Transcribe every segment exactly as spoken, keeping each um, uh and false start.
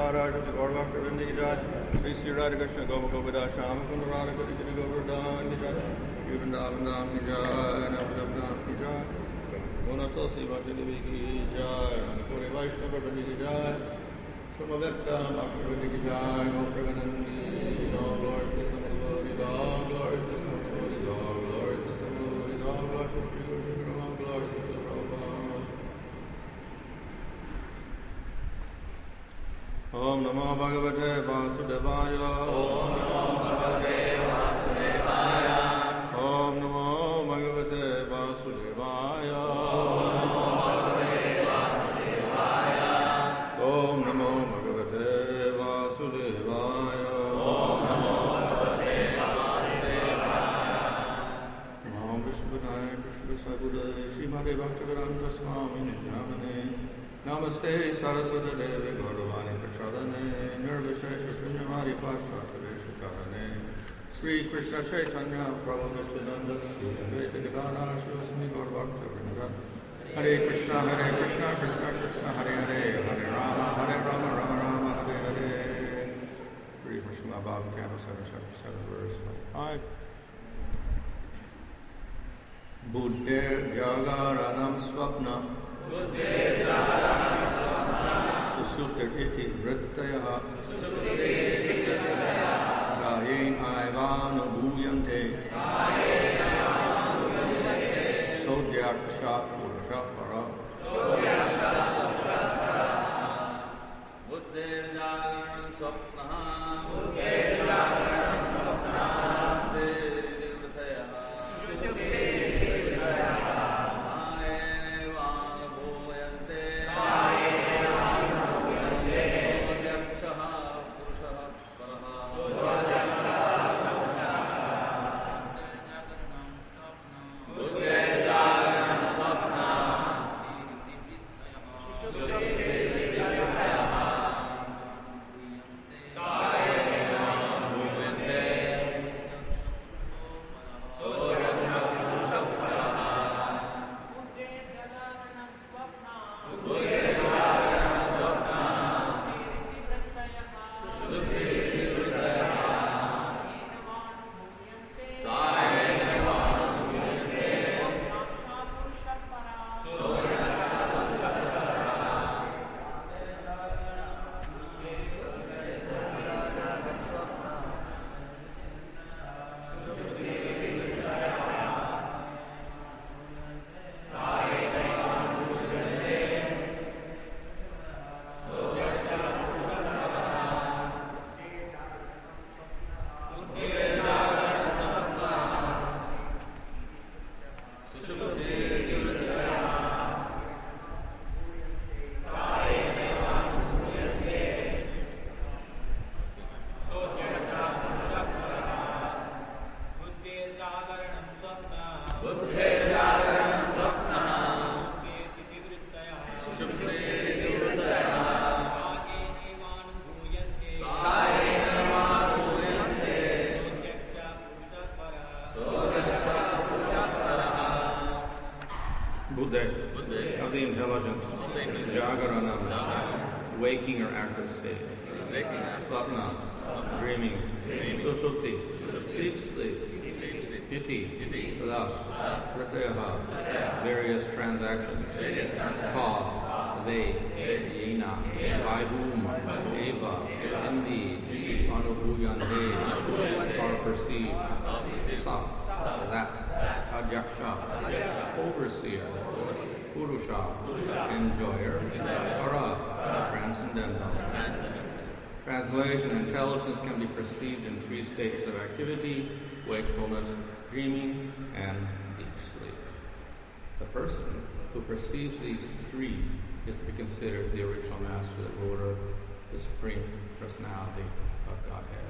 Radha Gaurvakta Vindi Jai, Sri Sri Radha Krishna Gopa Govida Shama Kunda Radha Krishna Govardhan Jai, Vrindavan Jai, Navadabdhan Jai, Guna Tulsi Bhakti Devi Jai, Anapuri Vaishnava Vindi Jai, Samavekta Bhakti Vindi Jai, No Praganandi, all glories to some of the glories, all glories to some of the glories, all glories to some of the glories, all glories to Sri Guru Sri Guru, all glories to Sri Prabhupada. Om Namo Bhagavate Vasudevaya. Om Namo Bhagavate Vasudevaya. Om Namo Bhagavate Vasudevaya. Om Namo Bhagavate Vasudevaya. Om Namo Bhagavate Vasudevaya. Om Vishnupadaya Krishna Buddha Srimati Bhaktivedanta Swami Nityanamane. Namaste Saraswati Devi Gauravani Prachadane Nirvishesha Shunyamari Pashatavesha Charane Sri Krishna Chaitanya Prabhu Nityananda Sri Advaita Gadana Shivasami Gauravakta Vrinda Hare Krishna Hare Krishna Krishna Krishna Hare Hare Hare Rama Hare Rama Rama Rama Hare Hare. Sri Krishna Bhava Canto seven chapter seven verse five. Buddhe Jagaranam Swapna Susuptiriti Vrittayaha Rayen Aivana Bhuyante Sodyaksha Purusha Para Buddhe Jagaranam Swapna Buddhe Jagaranam Swapna of the intelligence, Jagaranam, waking or active state, Swapna, dreaming, Sushupti, deep sleep, Iti, thus, Vritayaha, various transactions, Ka, they, Yena, by whom, Eva, indeed, Anubhuyante, are perceived, Sa, that, Adyaksha, overseer, Purusha, enjoyer, Para, transcendental. Translation: intelligence can be perceived in three states of activity: wakefulness, dreaming, and deep sleep. The person who perceives these three is to be considered the original master, the ruler, the supreme personality of Godhead.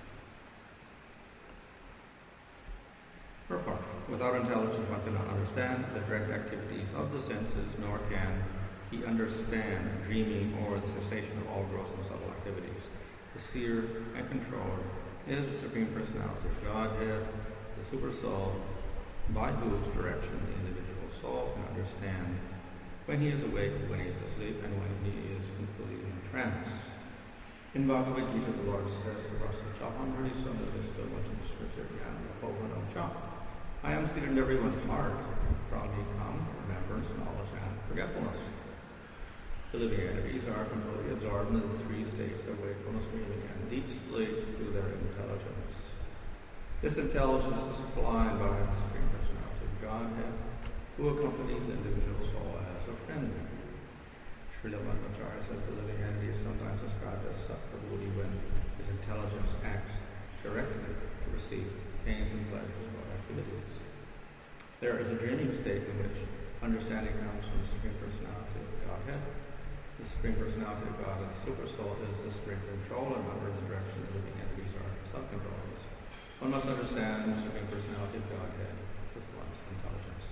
Purport. Without intelligence, one cannot understand the direct activities of the senses, nor can he understand dreaming or the cessation of all gross and subtle activities. The seer and controller is the Supreme Personality of Godhead, the Super Soul, by whose direction the individual soul can understand when he is awake, when he is asleep, and when he is completely in trance. In Bhagavad Gita, the Lord says, Chaham Hari Sandhavista Vacham Smriti Jnana Bhovanam Cha. I am seated in everyone's heart. From me come remembrance, knowledge, and forgetfulness. The living entities are completely absorbed in the three states of wakefulness, dreaming, and deep sleep through their intelligence. This intelligence is supplied by the Supreme Personality of Godhead, who accompanies the individual soul as a friend. Srila Madhvacharya says the living entity is sometimes described as Sattva-buddhi when his intelligence acts directly to receive pains and pleasures or activities. There is a dreaming state in which understanding comes from the Supreme Personality of Godhead. The Supreme Personality of God and the Super Soul is the Supreme Control, and under his direction the living entities are self-controllers. One must understand the Supreme Personality of Godhead with one's intelligence.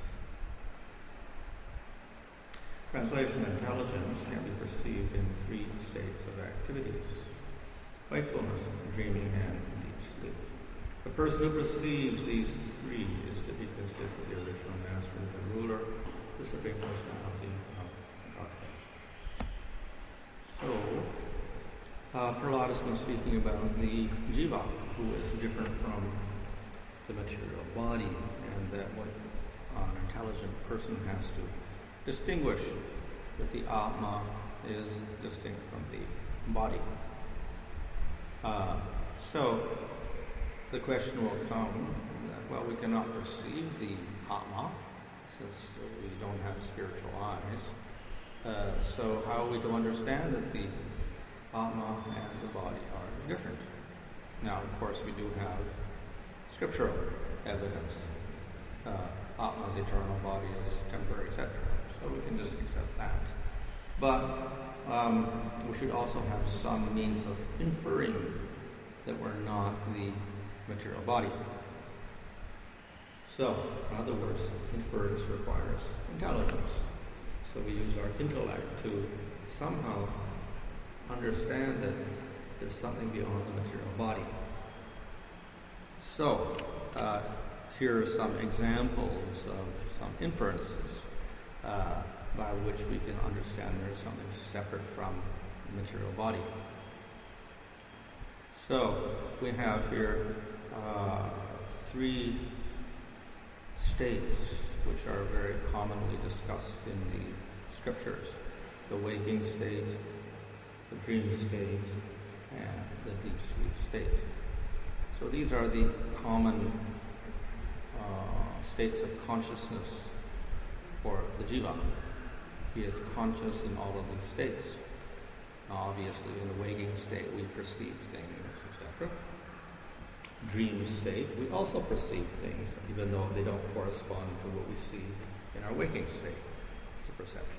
Translation: intelligence can be perceived in three states of activities: wakefulness, dreaming, and deep sleep. The person who perceives these three is to be considered the original master and the ruler, the Supreme Personality of Godhead. So, uh, Prahlad has been speaking about the jiva, who is different from the material body, and that what an intelligent person has to distinguish that the Atma is distinct from the body. Uh, so the question will come that, well, we cannot perceive the Atma since we don't have spiritual eyes. Uh, so how are we to understand that the Atma and the body are different? Now, of course, we do have scriptural evidence. Uh, Atma is eternal, body is temporary, et cetera. So we can just accept that. But um, we should also have some means of inferring that we're not the material body. So, in other words, inference requires intelligence. So we use our intellect to somehow understand that there's something beyond the material body. So, uh, here are some examples of some inferences uh, by which we can understand there is something separate from the material body. So, we have here uh, three states which are very commonly discussed in the scriptures: the waking state, the dream state, and the deep sleep state. So these are the common uh, states of consciousness for the jiva. He is conscious in all of these states. Now, obviously, in the waking state, we perceive things, et cetera. Dream state, we also perceive things, even though they don't correspond to what we see in our waking state. It's a perception.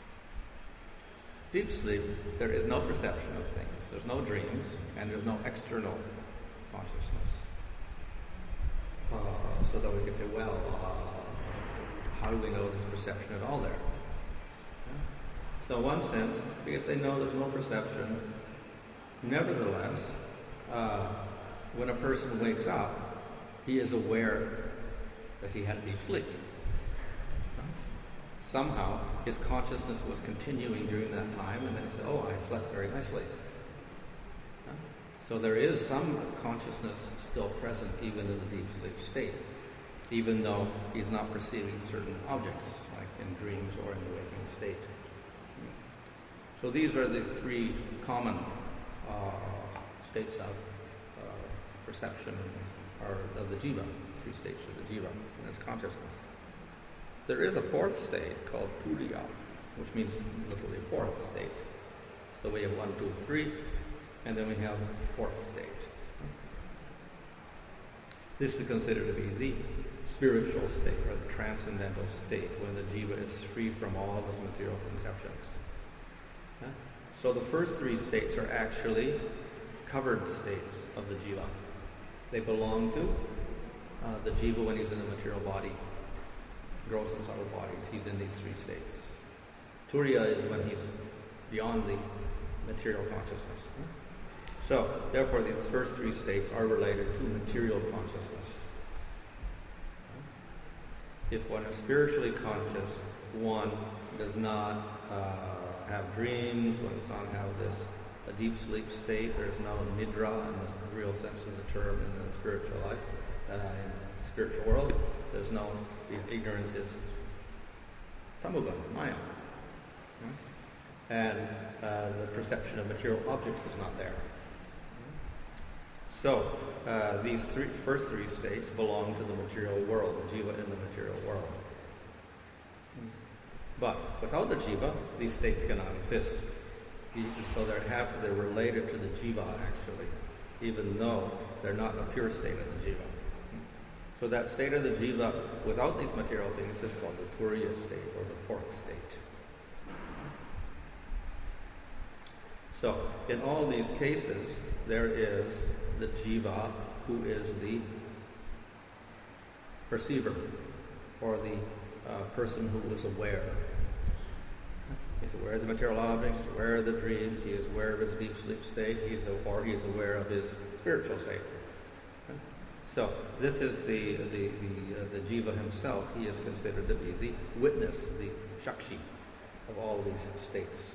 Deep sleep, there is no perception of things. There's no dreams, and there's no external consciousness. Uh, so that we can say, well, uh, how do we know there's perception at all there? Yeah. So in one sense, we can say, no, there's no perception. Nevertheless, uh, when a person wakes up, he is aware that he had deep sleep. Somehow, his consciousness was continuing during that time, and then he said, oh, I slept very nicely. So there is some consciousness still present even in the deep sleep state, even though he's not perceiving certain objects, like in dreams or in the waking state. So these are the three common uh, states of uh, perception, or of the jiva, three states of the jiva in its consciousness. There is a fourth state called turiya, which means literally fourth state. So we have one, two, three, and then we have fourth state. This is considered to be the spiritual state, or the transcendental state, when the jiva is free from all of its material conceptions. Yeah? So the first three states are actually covered states of the jiva. They belong to uh, the jiva when he's in the material body, gross and subtle bodies. He's in these three states. Turiya is when he's beyond the material consciousness. So, therefore, these first three states are related to material consciousness. If one is spiritually conscious, one does not uh, have dreams, one does not have this a deep sleep state. There's no nidra in the real sense of the term in the spiritual life, uh, in the spiritual world. There's no, ignorance is tamuga, maya. And uh, the perception of material objects is not there. So, uh, these three, first three states belong to the material world, the jiva in the material world. But without the jiva, these states cannot exist. So they're, half, they're related to the jiva, actually, even though they're not in a pure state of the jiva. So that state of the jiva without these material things is called the turiya state, or the fourth state. So, in all these cases, there is the jiva who is the perceiver, or the uh, person who is aware. He's aware of the material objects, he's aware of the dreams, he is aware of his deep sleep state, he's a, or he is aware of his spiritual state. So, this is the, the, the, uh, the jiva himself. He is considered to be the witness, the shakshi of all these states.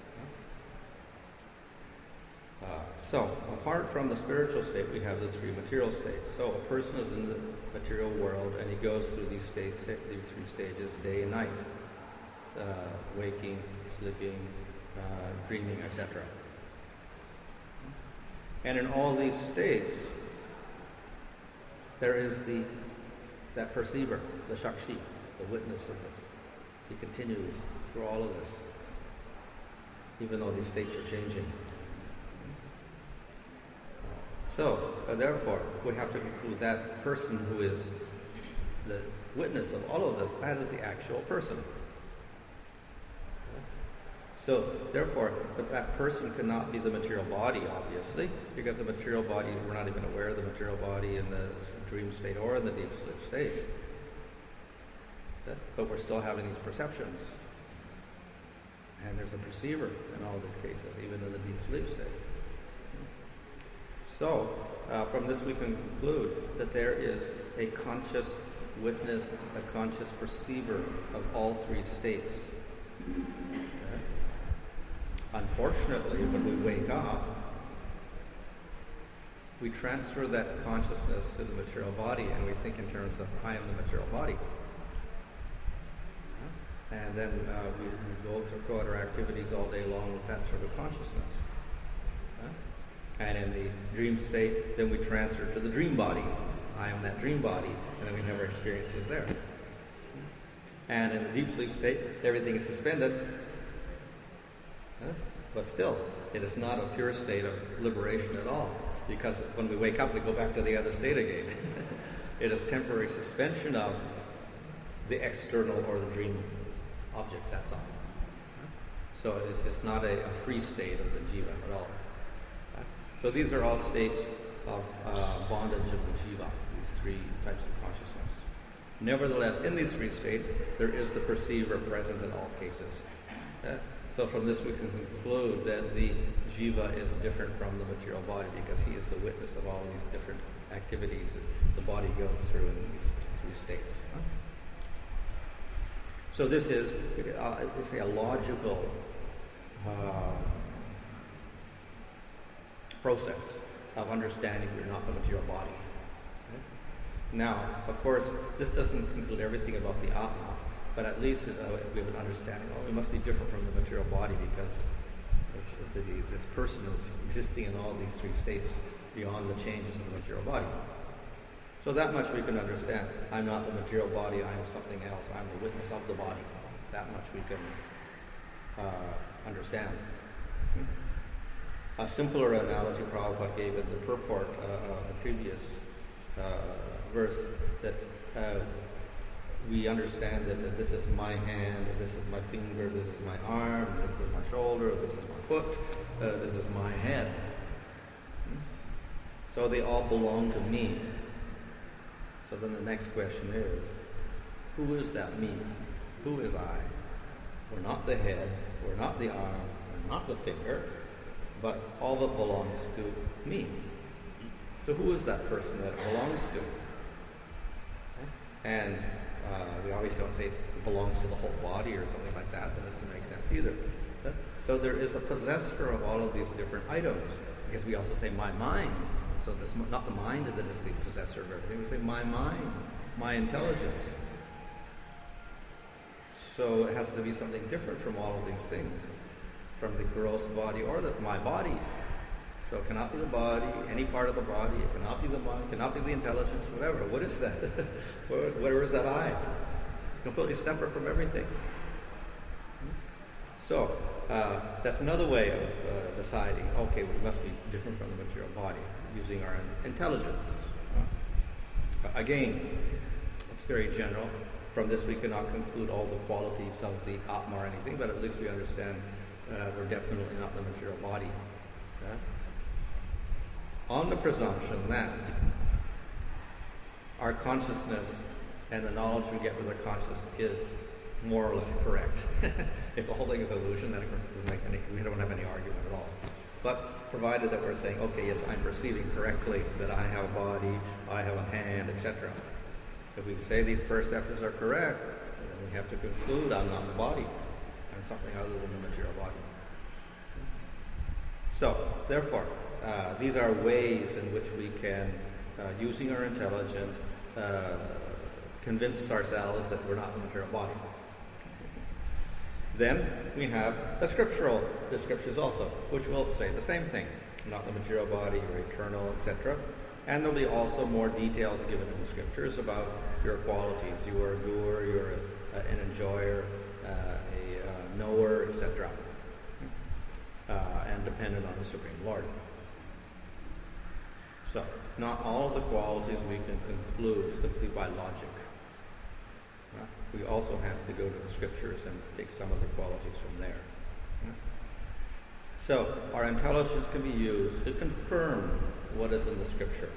Uh, so, apart from the spiritual state, we have the three material states. So, a person is in the material world, and he goes through these states, these three stages, day and night, uh, waking, sleeping, uh, dreaming, et cetera. And in all these states, there is the that perceiver, the shakshi, the witness of it. He continues through all of this, even though these states are changing. So, uh, therefore, we have to conclude that person who is the witness of all of this, that is the actual person. So, therefore, that person cannot be the material body, obviously, because the material body, we're not even aware of the material body in the dream state or in the deep sleep state. But we're still having these perceptions. And there's a perceiver in all these cases, even in the deep sleep state. So, uh, from this we can conclude that there is a conscious witness, a conscious perceiver of all three states. Okay. Unfortunately, when we wake up, we transfer that consciousness to the material body, and we think in terms of, I am the material body. And then uh, we, we go throughout our activities all day long with that sort of consciousness. And in the dream state, then we transfer to the dream body. I am that dream body, and then we never experience this there. And in the deep sleep state, everything is suspended. Huh? But still, it is not a pure state of liberation at all, because when we wake up, we go back to the other state again. It is temporary suspension of the external or the dream objects, that's all. So it is, it's not a, a free state of the jiva at all. So these are all states of uh, bondage of the jiva, these three types of consciousness. Nevertheless, in these three states, there is the perceiver present in all cases. Uh, so from this we can conclude that the jiva is different from the material body, because he is the witness of all these different activities that the body goes through in these three states. Huh? So this is, uh, let's say, a logical uh, process of understanding we're not the material body. Okay? Now, of course, this doesn't include everything about the Atma, but at least uh, we have an understanding, oh, we must be different from the material body, because this, the, this person is existing in all these three states beyond the changes in the material body. So that much we can understand. I'm not the material body, I am something else. I'm the witness of the body. That much we can uh, understand. A simpler analogy Prabhupada gave in the purport, uh, uh, the previous uh, verse, that uh, we understand that uh, this is my hand, this is my finger, this is my arm, this is my shoulder, this is my foot, uh, this is my head. So they all belong to me. So then the next question is, who is that me? Who is I? We're not the head, we're not the arm, we're not the finger, but all that belongs to me. So who is that person that it belongs to? And uh, we obviously don't say it belongs to the whole body or something like that. That doesn't make sense either. So there is a possessor of all of these different items. Because we also say my mind. So this not the mind that is the possessor of everything. We say my mind, my intelligence. So it has to be something different from all of these things. From the gross body or the, my body. So it cannot be the body, any part of the body. It cannot be the mind, it cannot be the intelligence, whatever. What is that? where, where is that I? Completely separate from everything. So, uh, that's another way of uh, deciding, okay, we must be different from the material body, using our intelligence. Uh, again, it's very general. From this we cannot conclude all the qualities of the Atma or anything, but at least we understand uh, we're definitely not the material body. Uh, on the presumption that our consciousness and the knowledge we get with our consciousness is more or less correct. If the whole thing is illusion, then of course it doesn't make any, we don't have any argument at all. But provided that we're saying, okay, yes, I'm perceiving correctly that I have a body, I have a hand, et cetera. If we say these perceptions are correct, then we have to conclude I'm not the body. I'm something other than the material body. So, therefore, uh, these are ways in which we can, uh, using our intelligence, uh, convince ourselves that we're not the material body. Then we have the scriptural descriptions also, which will say the same thing. Not the material body, you're eternal, et cetera. And there'll be also more details given in the scriptures about your qualities. You are a doer, you're a, uh, an enjoyer, uh, a uh, knower, et cetera. Uh, and dependent on the Supreme Lord. So, not all of the qualities we can conclude simply by logic. We also have to go to the scriptures and take some of the qualities from there. So, our intelligence can be used to confirm what is in the scripture.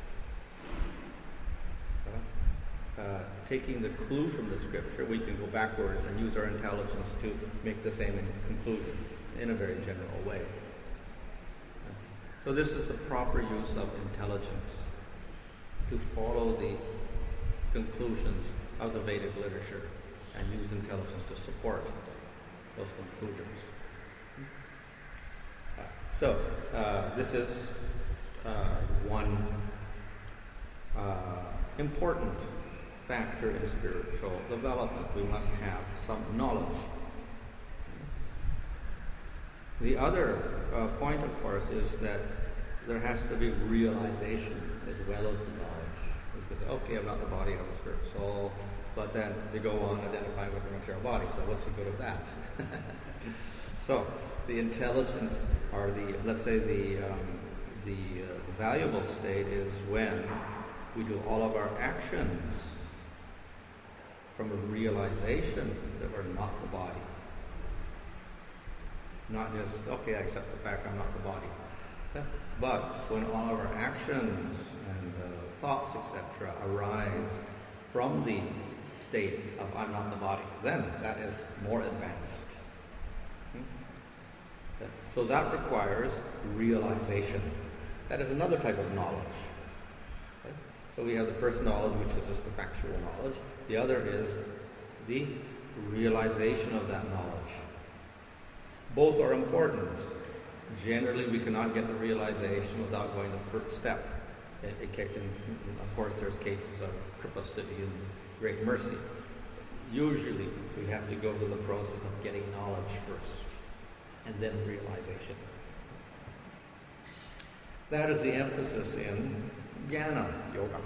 Uh, taking the clue from the scripture, we can go backwards and use our intelligence to make the same conclusion in a very general way. So this is the proper use of intelligence, to follow the conclusions of the Vedic literature and use intelligence to support those conclusions. Uh, so, uh, this is uh, one uh, important factor in spiritual development. We must have some knowledge. The other uh, point, of course, is that there has to be realization as well as the knowledge. Because, okay, I'm not the body, I'm a spirit soul, but then they go on identifying with the material body, so what's the good of that? So, the intelligence, or the, let's say the, um, the uh, valuable state is when we do all of our actions from a realization that we're not the body. Not just, okay, I accept the fact I'm not the body. But when all of our actions and uh, thoughts, et cetera, arise from the state of I'm not the body, then that is more advanced. Hmm? So that requires realization. That is another type of knowledge. Okay? So we have the first knowledge, which is just the factual knowledge. The other is the realization of that knowledge. Both are important. Generally, we cannot get the realization without going the first step. It, it can, of course, there's cases of Kripa Siddhi and great mercy. Usually, we have to go through the process of getting knowledge first, and then realization. That is the emphasis in Jnana Yoga.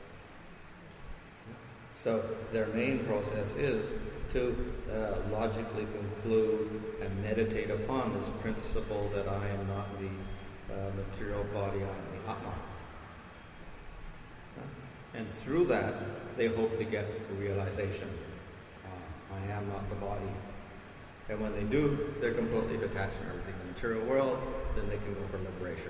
So, their main process is to uh, logically conclude and meditate upon this principle that I am not the uh, material body, I am the Atma. And through that, they hope to get the realization, uh, I am not the body. And when they do, they're completely detached from everything in the material world, then they can go for liberation.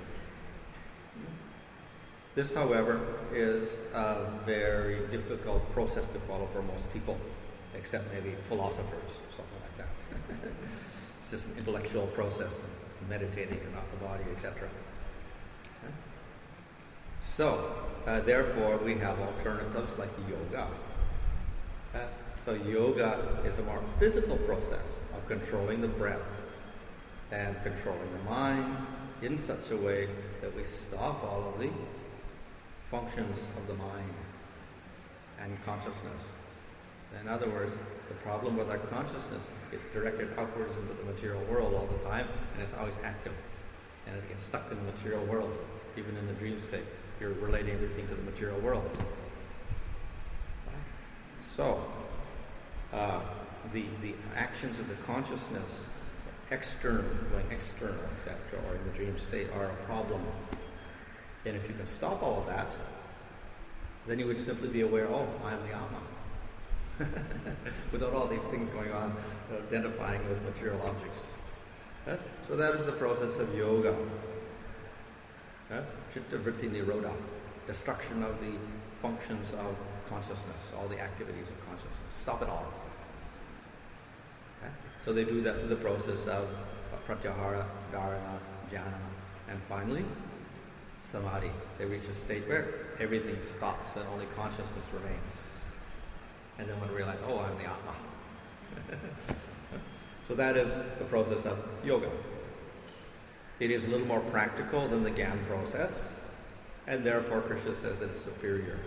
This, however, is a very difficult process to follow for most people, except maybe philosophers or something like that. It's just an intellectual process of meditating and not the body, et cetera. Okay? So, uh, therefore, we have alternatives like yoga. Uh, so yoga is a more physical process of controlling the breath and controlling the mind in such a way that we stop all of the functions of the mind and consciousness. In other words, the problem with our consciousness is directed upwards into the material world all the time, and it's always active. And it gets stuck in the material world, even in the dream state. You're relating everything to the material world. So, uh, the, the actions of the consciousness, external, going external, et cetera, or in the dream state, are a problem. And if you can stop all of that, then you would simply be aware, oh, I am the Atma. Without all these things going on, identifying with material objects. Uh, so that is the process of yoga. Uh, Chitta Vritti Nirodha, destruction of the functions of consciousness, all the activities of consciousness. Stop it all. Okay? So they do that through the process of pratyahara, dharana, jhana, and finally, samadhi. They reach a state where everything stops and only consciousness remains. And then one realizes, oh, I'm the Atma. So that is the process of yoga. It is a little more practical than the Gyan process, and therefore Krishna says that it's superior.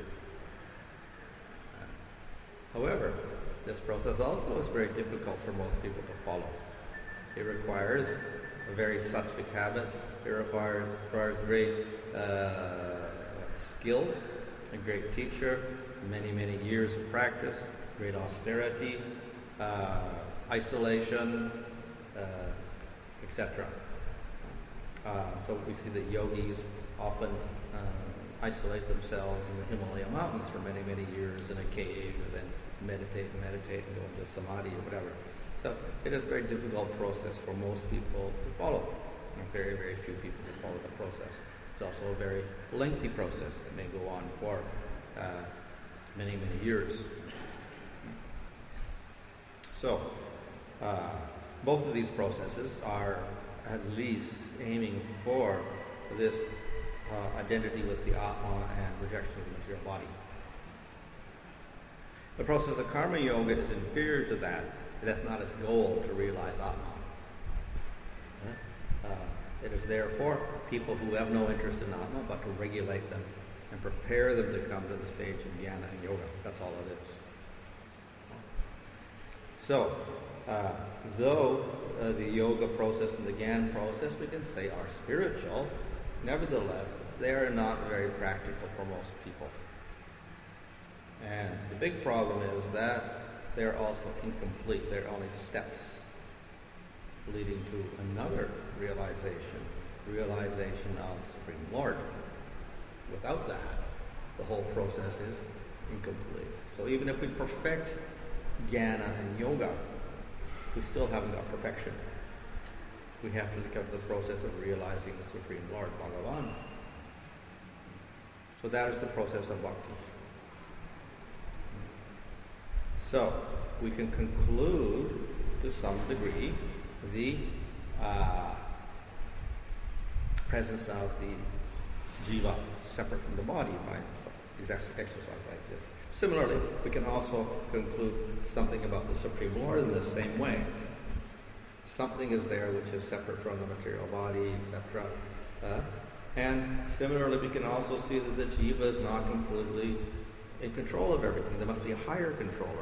However, this process also is very difficult for most people to follow. It requires a very sattvic habits. It requires, requires great uh, skill, a great teacher, many, many years of practice, great austerity, uh, isolation, uh, et cetera. Uh, so we see that yogis often uh, isolate themselves in the Himalaya mountains for many, many years in a cave, and then meditate and meditate and go into samadhi or whatever. So it is a very difficult process for most people to follow, and very, very few people to follow the process. It's also a very lengthy process that may go on for uh, many, many years. So, uh, both of these processes are at least aiming for this uh, identity with the Atma and rejection of the material body. The process of karma yoga is inferior to that. That's not its goal to realize Atma. Uh, it is therefore people who have no interest in Atma, but to regulate them and prepare them to come to the stage of jnana and yoga. That's all it is. So, uh, though uh, the yoga process and the Gyan process, we can say, are spiritual, nevertheless, they are not very practical for most people. And the big problem is that they're also incomplete. They're only steps leading to another realization, realization of Supreme Lord. Without that, the whole process is incomplete. So even if we perfect jnana and yoga, we still haven't got perfection. We have to come to the process of realizing the Supreme Lord, Bhagavan. So that is the process of bhakti. So we can conclude to some degree the uh, presence of the jiva separate from the body by exercise like this. Similarly, we can also conclude something about the Supreme Lord in the same way. Something is there which is separate from the material body, et cetera. Uh, and similarly, we can also see that the jiva is not completely in control of everything. There must be a higher controller.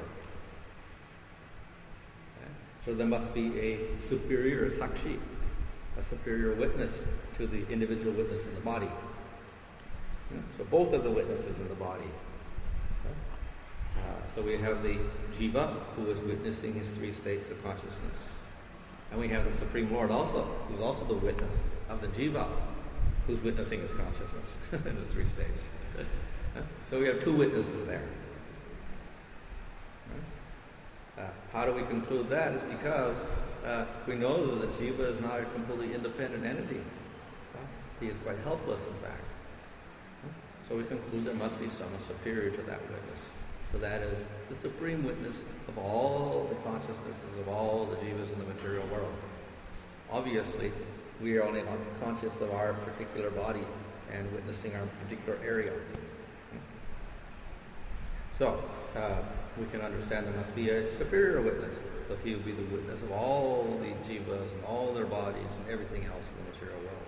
Okay? So there must be a superior sakshi, a superior witness to the individual witness in the body. Yeah? So both of the witnesses in the body. Uh, so we have the jiva, who is witnessing his three states of consciousness. And we have the Supreme Lord also, who's also the witness of the jiva, who's witnessing his consciousness in the three states. So we have two witnesses there. Uh, how do we conclude that? Is because uh, we know that the jiva is not a completely independent entity. Uh, he is quite helpless, in fact. Uh, so we conclude there must be someone superior to that witness. So that is the supreme witness of all the consciousnesses of all the jivas in the material world. Obviously, we are only conscious of our particular body and witnessing our particular area. So, uh, we can understand there must be a superior witness. So he will be the witness of all the jivas and all their bodies and everything else in the material world.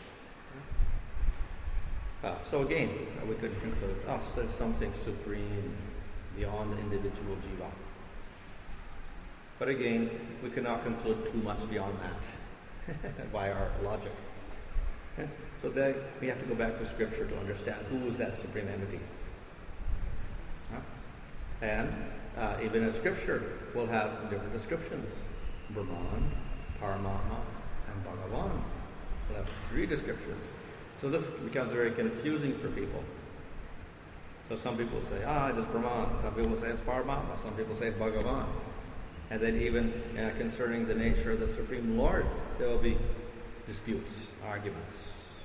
Uh, so again, uh, we could conclude, us as something supreme beyond the individual jiva. But again, we cannot conclude too much beyond that by our logic. So then we have to go back to Scripture to understand who is that supreme entity. Huh? And uh, even in Scripture, we'll have different descriptions. Brahman, Paramatma, and Bhagavan. We'll have three descriptions. So this becomes very confusing for people. So some people say, ah, it is Brahman. Some people say it's Paramatma. Some people say it's Bhagavan. And then even uh, concerning the nature of the Supreme Lord, there will be disputes, arguments.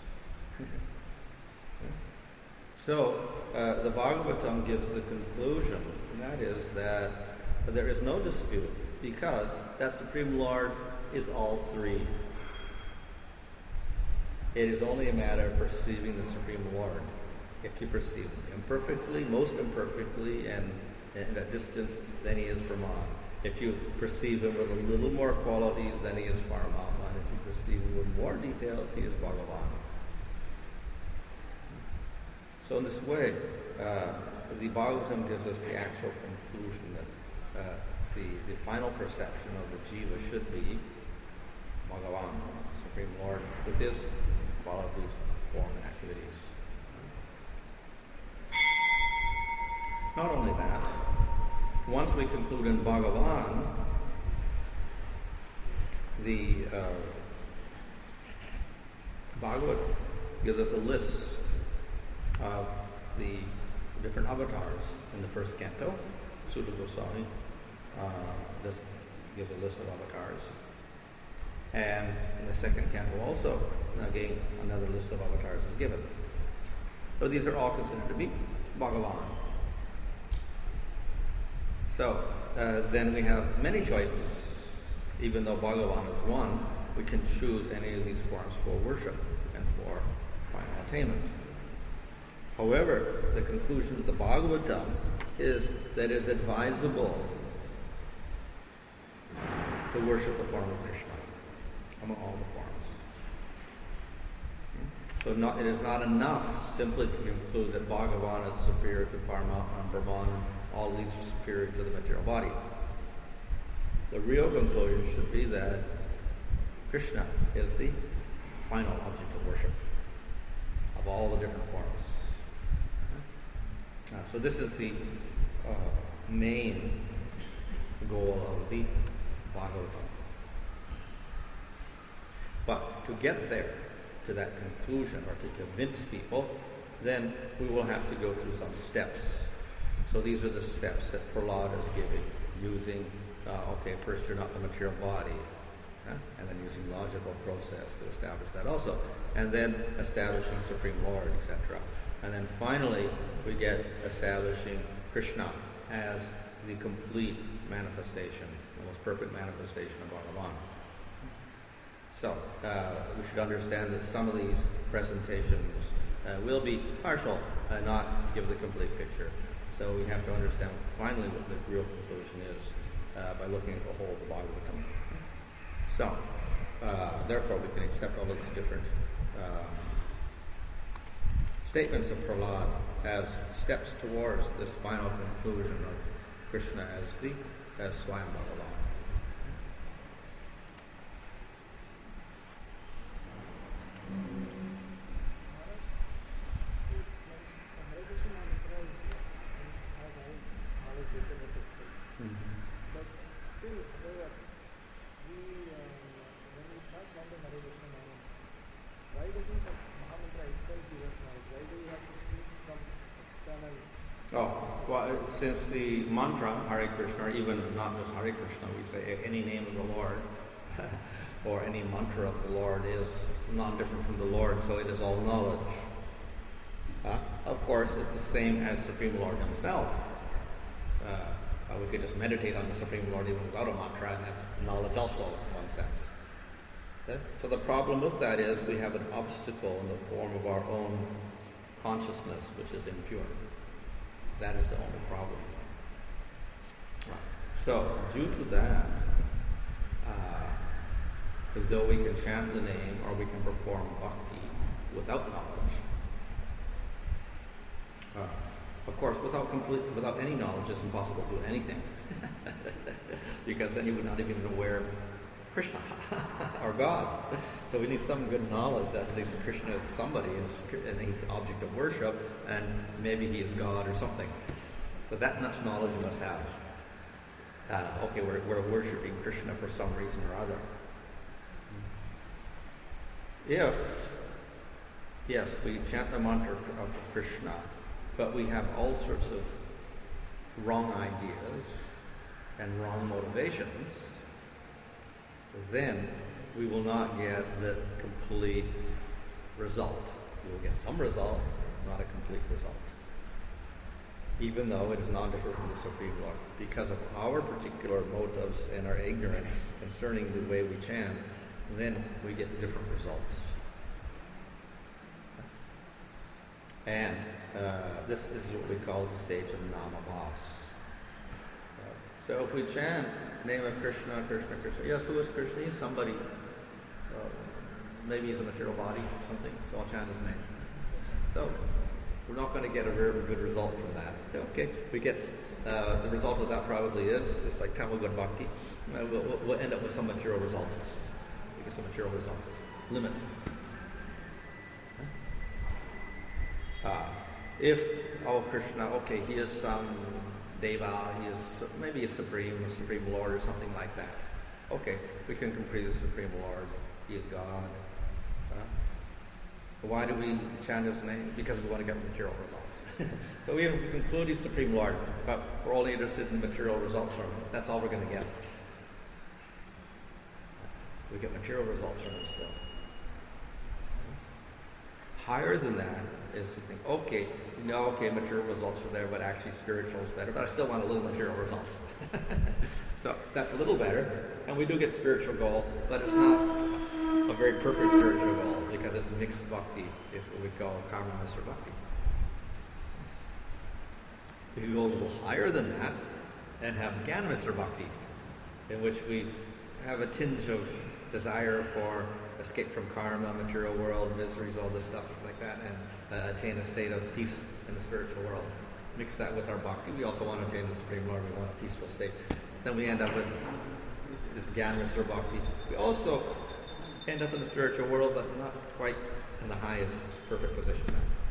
So uh, the Bhagavatam gives the conclusion, and that is that there is no dispute because that Supreme Lord is all three. It is only a matter of perceiving the Supreme Lord. If you perceive him imperfectly, most imperfectly, and, and at a distance, then he is Brahman. If you perceive him with a little more qualities, then he is Paramatma. And if you perceive him with more details, he is Bhagavan. So in this way, uh, the Bhagavatam gives us the actual conclusion that uh, the, the final perception of the jiva should be Bhagavan, Supreme Lord, with his qualities, form, and activities. Not only that, once we conclude in Bhagavan, the uh, Bhagavad gives us a list of the different avatars in the first canto. Sutta Goswami uh, does gives a list of avatars. And in the second canto also, again, another list of avatars is given. So these are all considered to be Bhagavan. So uh, then we have many choices. Even though Bhagavan is one, we can choose any of these forms for worship and for final attainment. However, the conclusion of the Bhagavatam is that it is advisable to worship the form of Krishna among all the forms. So not, it is not enough simply to conclude that Bhagavan is superior to Paramatma and Brahman, and all these are superior to the material body. The real conclusion should be that Krishna is the final object of worship of all the different forms. Uh, so this is the uh, main goal of the Bhagavatam. But to get there, to that conclusion, or to convince people, then we will have to go through some steps. So these are the steps that Prahlad is giving, using, uh, okay, first you're not the material body, huh? And then using logical process to establish that also, and then establishing Supreme Lord, et cetera. And then finally, we get establishing Krishna as the complete manifestation, the most perfect manifestation of Bhagavan. So, uh, we should understand that some of these presentations uh, will be partial and not give the complete picture. So we have to understand finally what the real conclusion is uh, by looking at the whole of the Bhagavatam. So, uh, therefore, we can accept all of these different uh, statements of Prahlad as steps towards this final conclusion of Krishna as the as Swayam Bhagavan. Oh, well, since the mantra, Hare Krishna, or even not just Hare Krishna, we say any name of the Lord, or any mantra of the Lord is not different from the Lord, so it is all knowledge. Uh, of course, it's the same as Supreme Lord himself. Uh, uh, we could just meditate on the Supreme Lord even without a mantra, and that's knowledge also in one sense. Okay? So the problem with that is we have an obstacle in the form of our own consciousness, which is impure. That is the only problem. So, due to that, uh, though we can chant the name or we can perform bhakti without knowledge, uh, of course, without complete, without any knowledge, it's impossible to do anything, because then you would not even be aware of Krishna or God. So we need some good knowledge that at least Krishna is somebody, and he's the object of worship, and maybe he is God or something. So that much knowledge you must have. Uh, okay, we're, we're worshiping Krishna for some reason or other. If, yes, we chant the mantra of Krishna, but we have all sorts of wrong ideas and wrong motivations, then we will not get the complete result. We will get some result, not a complete result. Even though it is non-different from the Supreme Lord. Because of our particular motives and our ignorance concerning the way we chant, then we get different results. And uh, this, this is what we call the stage of namabhas. So if we chant name of Krishna, Krishna, Krishna, yes, who is Krishna? He's somebody. Uh, maybe he's a material body or something, so I'll chant his name. So we're not going to get a very good result from that. Okay, we get uh, the result of that probably is it's like Tamagod Bhakti. Uh, we'll, we'll end up with some material results. We get some material results. It's limit. Uh, if oh Krishna, okay, he is some Deva, he is maybe a supreme, a supreme Lord or something like that. Okay, we can complete the Supreme Lord. He is God. Uh, why do we chant his name? Because we want to get material results. So we have conclude he's Supreme Lord, but we're only interested in material results from him. That's all we're going to get. We get material results from him still. Higher than that is to think, okay, no, okay, material results are there, but actually spiritual is better, but I still want a little material results. So that's a little better, and we do get spiritual goal, but it's not a very perfect spiritual goal, because it's mixed bhakti, is what we call karma misra bhakti. If you go a little higher than that, and have jnana misra bhakti, in which we have a tinge of desire for escape from karma, material world, miseries, all this stuff like that, and uh, attain a state of peace in the spiritual world. Mix that with our bhakti. We also want to attain the Supreme Lord. We want a peaceful state. Then we end up with this jnana misra bhakti. We also end up in the spiritual world, but not quite in the highest perfect position.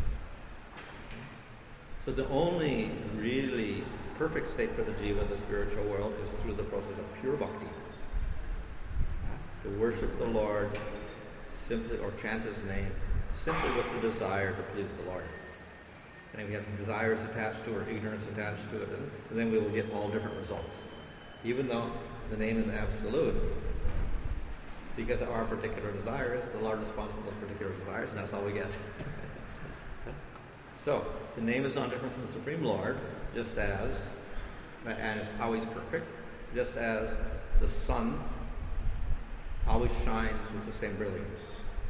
So the only really perfect state for the jiva in the spiritual world is through the process of pure bhakti. To worship the Lord simply, or chant his name, simply with the desire to please the Lord. And if we have desires attached to it, or ignorance attached to it, then, then we will get all different results. Even though the name is absolute, because our particular desires, the Lord responds to those particular desires, and that's all we get. So, the name is not different from the Supreme Lord, just as, and it's always perfect, just as the sun always shines with the same brilliance.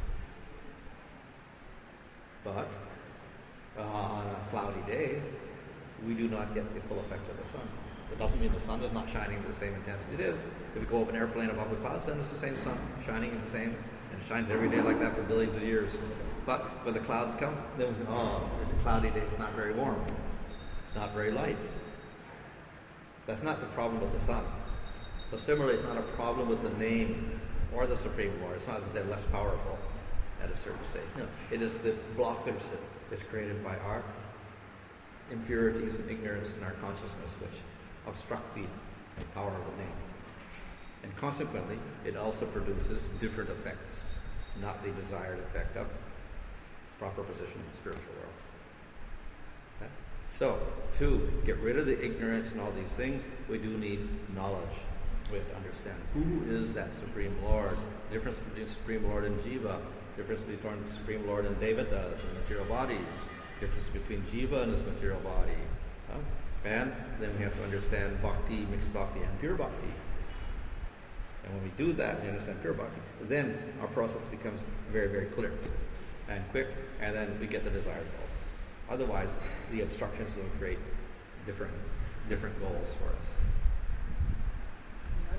But uh, on a cloudy day, we do not get the full effect of the sun. It doesn't mean the sun is not shining with the same intensity. It is. If we go up an airplane above the clouds, then it's the same sun shining in the same, and it shines every day like that for billions of years. But when the clouds come, then we, oh, it's a cloudy day. It's not very warm. It's not very light. That's not the problem with the sun. So similarly, it's not a problem with the name or the Supreme Lord. It's not that they're less powerful at a certain state. No, it is the blockage that is created by our impurities and ignorance in our consciousness, which obstruct the power of the name. And consequently, it also produces different effects, not the desired effect of proper position in the spiritual world. Okay? So, to get rid of the ignorance and all these things, we do need knowledge. We have to understand who is that Supreme Lord, the difference between Supreme Lord and Jiva, difference between the Supreme Lord and Devatas and material bodies, difference between Jiva and his material body. Huh? And then we have to understand Bhakti, mixed Bhakti, and pure Bhakti. And when we do that, we understand pure Bhakti, then our process becomes very, very clear and quick, and then we get the desired goal. Otherwise, the obstructions will create different, different goals for us.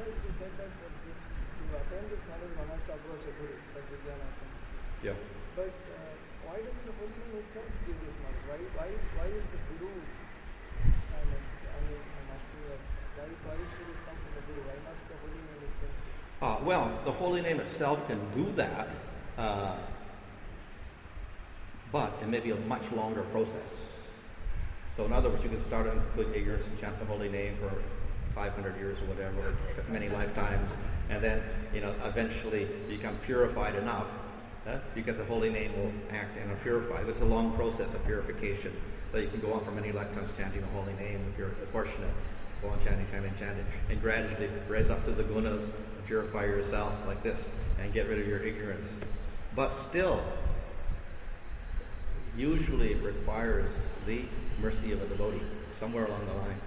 like you said that for this, to attain this knowledge, one has to approach a guru, like Vidyanathan. Yeah. But uh, why doesn't the holy name itself give this knowledge? Why, why, why is the guru uh, necessary? I mean, I'm asking that. Why, why should it come from the guru? Why not the holy name itself? Uh, well, the holy name itself can do that, uh, but it may be a much longer process. So in other words, you can start in complete ignorance and chant the holy name for five hundred years or whatever, many lifetimes, and then, you know, eventually become purified enough, uh, because the holy name will act and purify. It's a long process of purification. So you can go on for many lifetimes chanting the holy name, if you're fortunate. Go on chanting, chanting, chanting, and gradually raise up to the gunas and purify yourself like this and get rid of your ignorance. But still, usually it requires the mercy of a devotee somewhere along the line.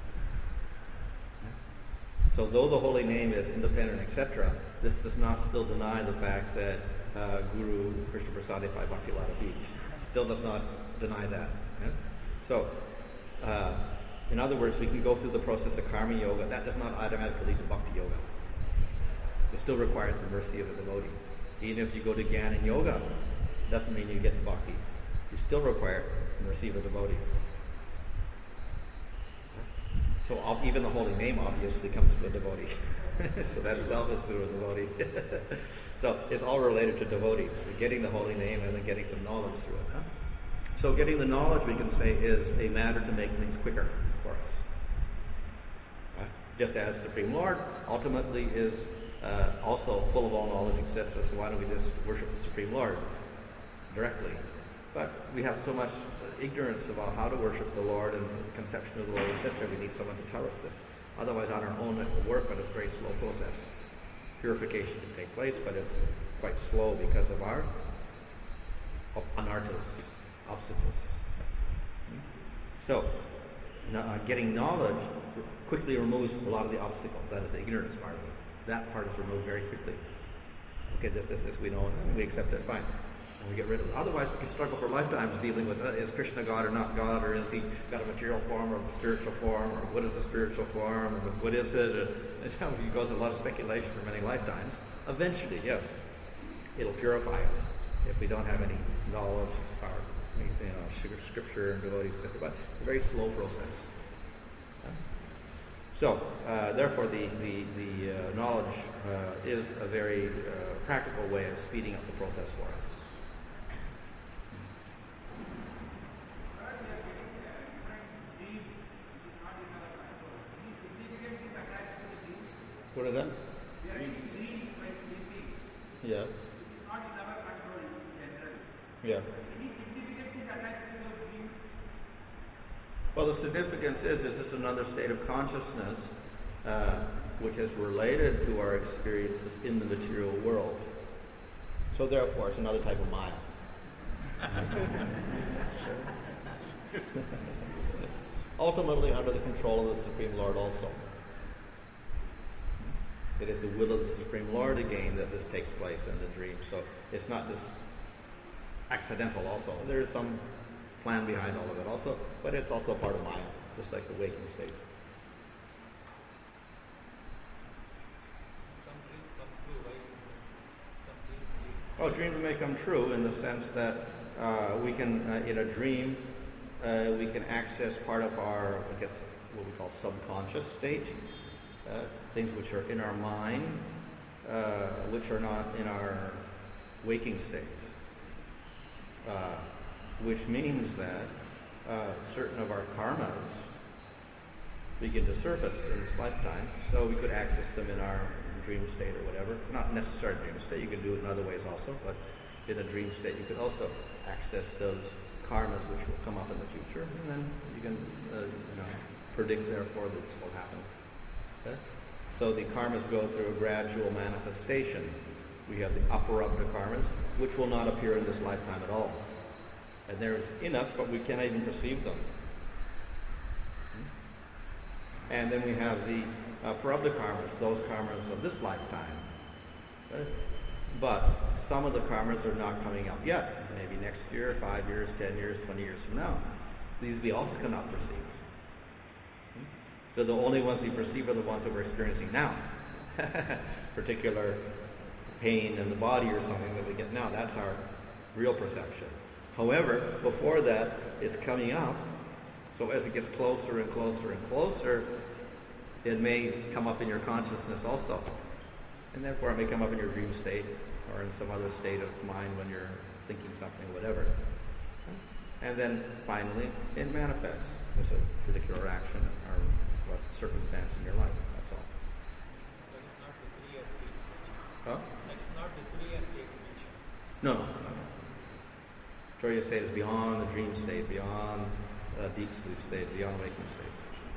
So though the holy name is independent, et cetera, this does not still deny the fact that uh, Guru Krishna Prasadi Bhai Bhaktilata Beach still does not deny that. Yeah? So, uh, in other words, we can go through the process of karma yoga. That does not automatically lead to bhakti yoga. It still requires the mercy of the devotee. Even if you go to Gyan and yoga, it doesn't mean you get bhakti. You still require the mercy of the devotee. So even the holy name obviously comes through a devotee. So that itself is through a devotee. So it's all related to devotees, getting the holy name and then getting some knowledge through it. Huh? So getting the knowledge, we can say, is a matter to make things quicker for us. Right? Just as Supreme Lord ultimately is uh, also full of all knowledge, et cetera. So why don't we just worship the Supreme Lord directly? But we have so much ignorance about how to worship the Lord and conception of the Lord, et cetera. We need someone to tell us this. Otherwise, on our own, it will work, but it's a very slow process. Purification can take place, but it's quite slow because of our anarthas, obstacles. So, uh, getting knowledge quickly removes a lot of the obstacles. That is the ignorance part of it. That part is removed very quickly. Okay, this, this, this, we know, we accept it, fine. And we get rid of it. Otherwise, we can struggle for lifetimes dealing with, uh, is Krishna God or not God, or is he got a material form or a spiritual form, or what is the spiritual form, or what is it? And, and you know, you go through a lot of speculation for many lifetimes. Eventually, yes, it'll purify us if we don't have any knowledge of our, you know, scripture and devotees, et cetera. But it's a very slow process. Uh, so, uh, therefore, the the, the uh, knowledge uh, is a very uh, practical way of speeding up the process for us. What is that? Yeah. Yeah. Well, the significance is, is this another state of consciousness uh, which is related to our experiences in the material world. So therefore, it's another type of Maya. Ultimately, under the control of the Supreme Lord also. It is the will of the Supreme Lord again that this takes place in the dream. So it's not just accidental also. There is some plan behind all of it also, but it's also part of Maya, just like the waking state. Oh, dreams may come true in the sense that uh, we can, uh, in a dream, uh, we can access part of our, I guess, what we call subconscious state. Uh, things which are in our mind, uh, which are not in our waking state. Uh, which means that uh, certain of our karmas begin to surface in this lifetime, so we could access them in our dream state or whatever. Not necessarily dream state, you can do it in other ways also, but in a dream state you could also access those karmas which will come up in the future, and then you can uh, you know, predict therefore that this will happen. Okay? So the karmas go through a gradual manifestation. We have the aparabdha karmas, which will not appear in this lifetime at all. And they're in us, but we cannot even perceive them. And then we have the uh, parabdha karmas, those karmas of this lifetime. Okay? But some of the karmas are not coming up yet. Maybe next year, five years, ten years, twenty years from now. These we also cannot perceive. So the only ones we perceive are the ones that we're experiencing now. particular pain in the body or something that we get now. That's our real perception. However, before that, it's coming up. So as it gets closer and closer and closer, it may come up in your consciousness also. And therefore it may come up in your dream state or in some other state of mind when you're thinking something, whatever. And then finally, it manifests as a particular action or what circumstance in your life. That's all. But it's not the three S state. Huh? It's not the three S state mentioned. No, no, no. no. Turiya state is beyond the dream state, beyond uh, deep sleep state, beyond waking state.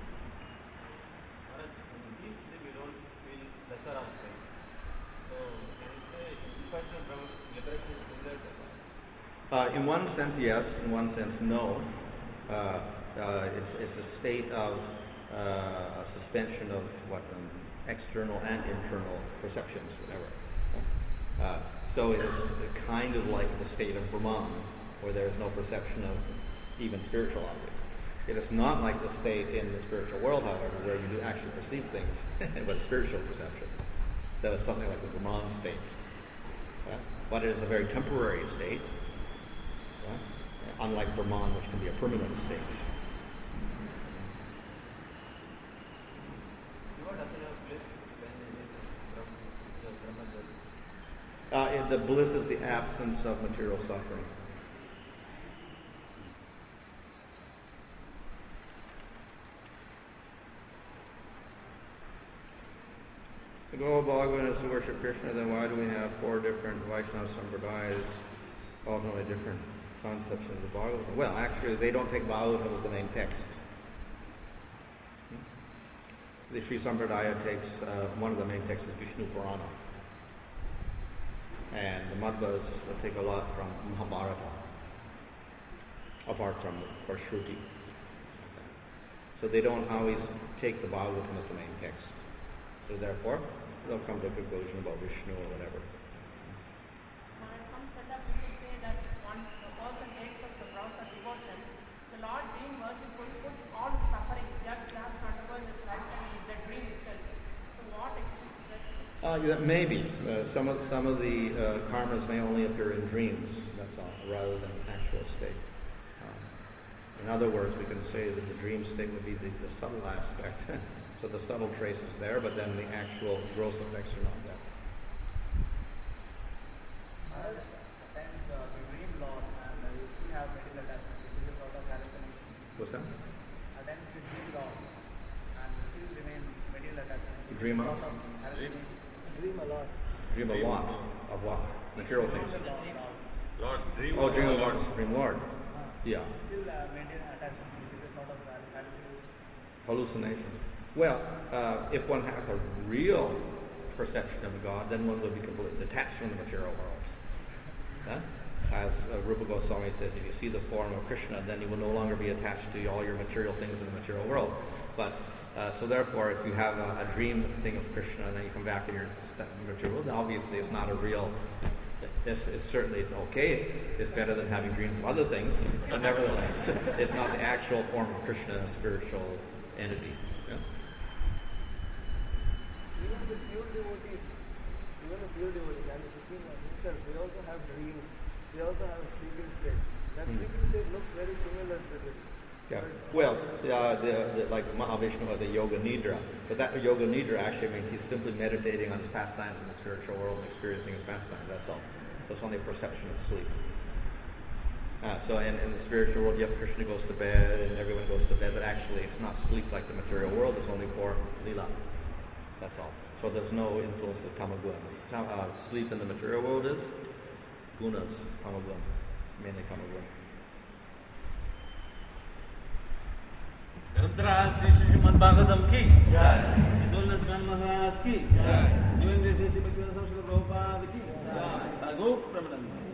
In deep sleep, you don't feel lesser of pain. So, can you say impersonal Brahman liberation is similar to that? Uh, in one sense, yes. In one sense, no. Uh, uh, it's, it's a state of uh, a suspension of what um, external and internal perceptions, whatever. Uh, so it is kind of like the state of Brahman, where there is no perception of even spiritual objects. It is not like the state in the spiritual world, however, where you do actually perceive things, but spiritual perception. So it's something like the Brahman state. Uh, but it is a very temporary state. Unlike Brahman, which can be a permanent state. What does it have bliss when it is from the Brahman? Uh, it, the bliss is the absence of material suffering. The goal of Bhagavan is to worship Krishna, then why do we have four different Vaishnava Sampradayas, ultimately different concepts of the Bhagavatam? Well, actually, they don't take Bhagavatam as the main text. The Sri Sampradaya takes, uh, one of the main texts is Vishnu Purana. And the Madhvas take a lot from Mahabharata, apart from, of course, Shruti. So they don't always take the Bhagavatam as the main text. So therefore, they'll come to a conclusion about Vishnu or whatever. Some setup people say that one a person takes up the cross of devotion, the Lord being merciful puts all suffering that he has to undergo in his lifetime in the dream itself. So what extent is that? Uh, yeah, maybe. Uh, some of some of the uh, karmas may only appear in dreams, that's all, rather than actual state. Um, in other words, we can say that the dream state would be the, the subtle aspect. So the subtle trace is there, but then the actual gross effects are not there. At times uh, we dream Lord and uh, you still have medical attachment, which is a sort of hallucination. What's that? At times we dream Lord and we still remain medical attachment. You dream sort of? of hallucination. Dream a lot. Dream of what? Of what? Material things. Lord, dream Oh, dream of Lord, Supreme Lord. Yeah. Still uh, maintain attachment, which is a sort of hallucination. Hallucinations. Well, uh, if one has a real perception of God, then one will be completely detached from the material world. Huh? As uh, Rupa Goswami says, if you see the form of Krishna, then you will no longer be attached to all your material things in the material world. But uh, so therefore, if you have a, a dream thing of Krishna and then you come back in your material world, then obviously it's not a real. It's, it's certainly it's okay. It's better than having dreams of other things, but nevertheless, it's not the actual form of Krishna, a spiritual entity. Yeah? Even the pure devotees, even the pure devotees and the Supreme Lord himself, they also have dreams. They also have a sleeping state. That Hmm. sleeping state looks very similar to this. Yeah. But- Well, uh, the, the, like Mahavishnu has a yoga nidra, but that yoga nidra actually means he's simply meditating on his pastimes in the spiritual world and experiencing his pastimes. That's all. So it's only a perception of sleep. Uh, so in, in the spiritual world, yes, Krishna goes to bed and everyone goes to bed, but actually it's not sleep like the material world. It's only for lila. That's all. So there's no influence of tamaguna. Tam, uh, sleep in the material world is gunas, tamaguna, mainly tamaguna. Grantha Sri Srimad Bhagavatam ki Jai. His Holiness Guru Maharaj ki Jai. Jivendra Desi Bhaktivedanta Swami Prabhupada ki Jai. Go Brahmananda.